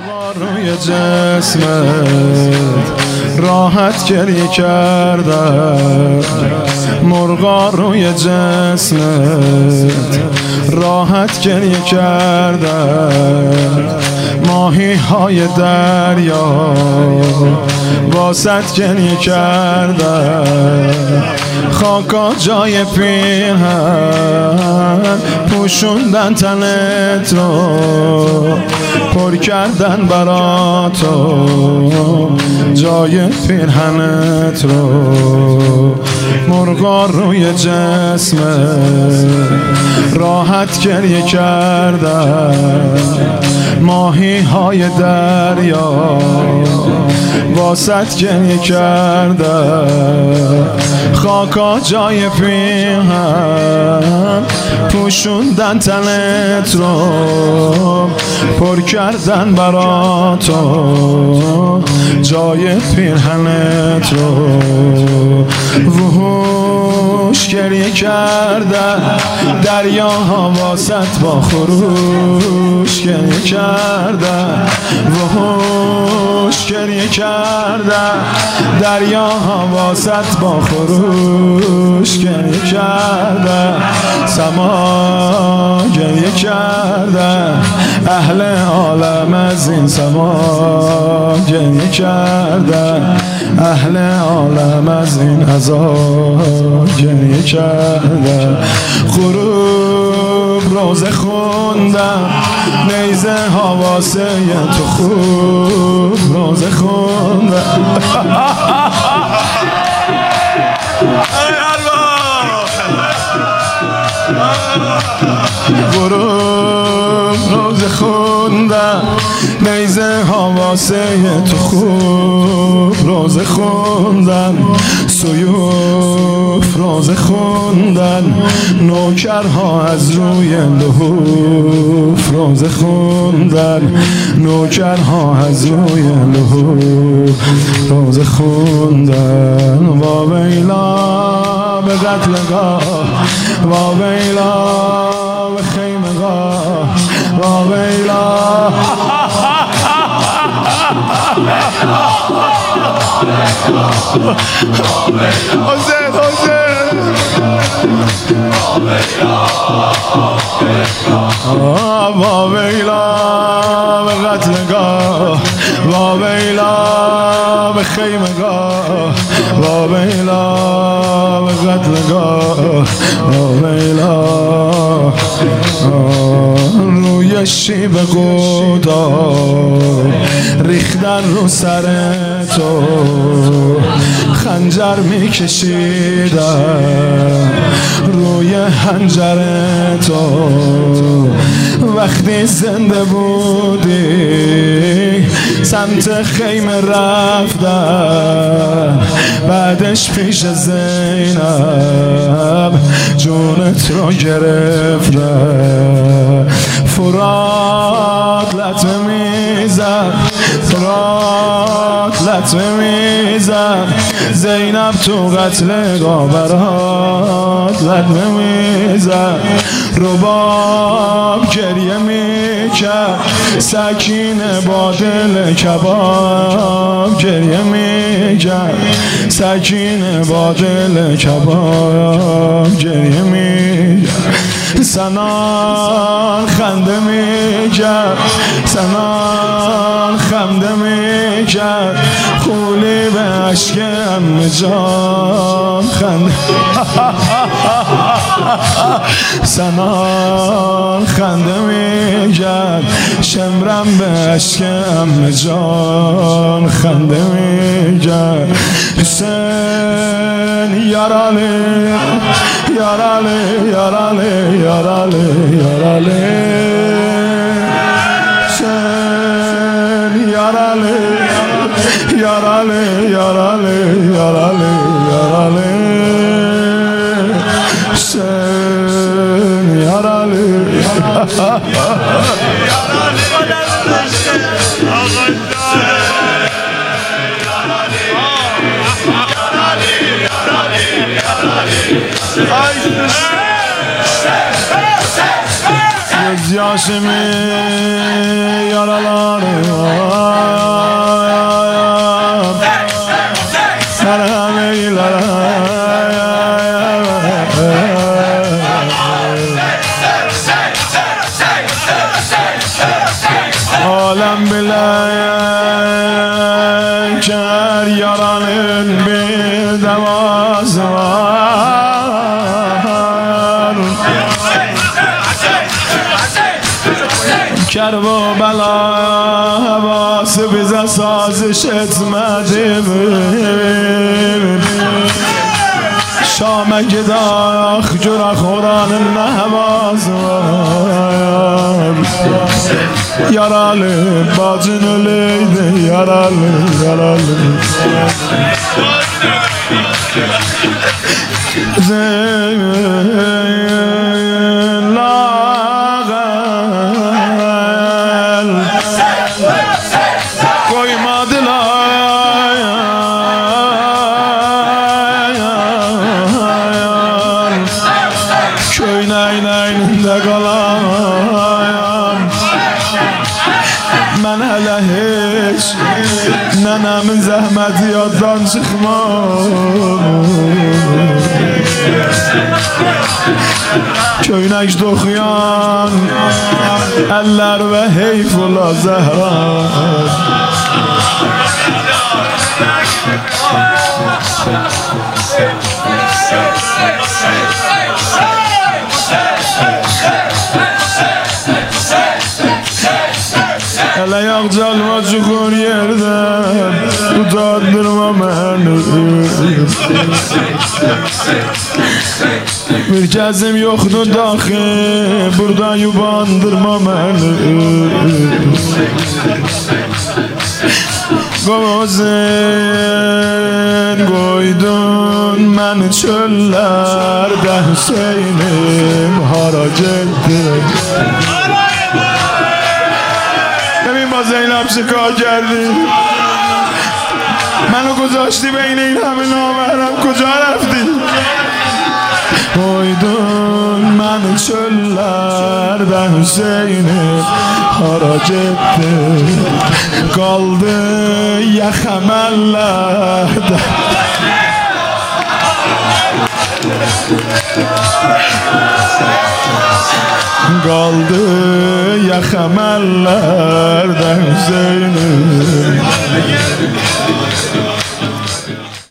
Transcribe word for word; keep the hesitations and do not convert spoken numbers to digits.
مرغا روی جسمت راحت گریه کردن، مرغا روی جسمت راحت گریه کردن، ماهی های دریا واسط گریه کردن، خاکا جای پیرهن پوشوندن تنت رو، پر کردن برا تو جای پیرهنت رو، مرغا روی جسمت راحت گریه کردن، ماهی های دریا واسط گریه کردن، خاکا جای پیرهن پوشوندن تنت رو، پر کردن برا تو جای پیرهنت رو، وحوش گریه کردن، دریاها واسط با خروش گریه کردن، وحوش گریه کردن، دریاها واسط با خروش گریه کردن، سما گریه کردن، اهل عالم از این سما گریه کردن، اهل عالم از این عذاب گریه کردن، غروب روزه خوندم، نیزه ها واسه تو خوب روزه خوندم. غروب روزه خوندم، نیزه ها واسه تو خوب روزه خوندن، سیوف روزه خوندن، نوکرها از روی لحوف روزه خوندن، نوکرها از روی لحوف روزه خوندن، وا ویلا به قتلگاه، وا ویلا به خیمگاه، وا ویلا حسین حسین وا ویلا به قتلگاه، وا ویلا به خیمگاه، وا ویلا به قتلگاه، وا ویلا روی شیب قودا ریختن رو سر تو، خنجر میکشیدن روی حنجر تو، وقتی زنده بودی سمت خیمه رفتن، بعدش پیش زینب جونت رو گرفتن، فرات لطمه میزن، فرات لطمه میزن، زینب تو قتلگاه برات لطمه میزن، رباب گریه میکرد، سکینه با دل کباب گریه میکرد، سکینه با دل کباب گریه میکرد، سنان خنده میکرد، سنان خنده میکرد، خولی به عشق عمه جان خنده سنان خنده میکرد، شمرم به عشق عمه جان خنده میکرد، حسین یاراله یاراله یاراله یاراله یاراله حسین یاراله یاراله یاراله یاراله یاراله حسین یاراله Gözyaşımı yaraları عالم بلند کر یارانın bir devası var Kerv و bela havası bize saziş etmedi mi Şam'a gidak cürak oranın ne havası var Yaralı bacın öleydi yaralı yaralı Zeyn lağel koymadılar Köyün eyninde kalan Ben hele hiç nenemin zahmeti yaddan çıkmam Köynek dokuyan eller ve heyf ola zehra Hele yakcalma çukur yerden utandırma beni Bir kezim yoktu dahi burada yubandırma beni Gözün koydun beni çöllerde Hüseyin'im harac ettin Zeynep şıka geldi Beni kucaştı beyni ilhamı namerem kuca rafti Koydun beni çöllerde Hüseyin'im harac etti Kaldı yakemellerde Kaldı yakemellerde Hüseyin'im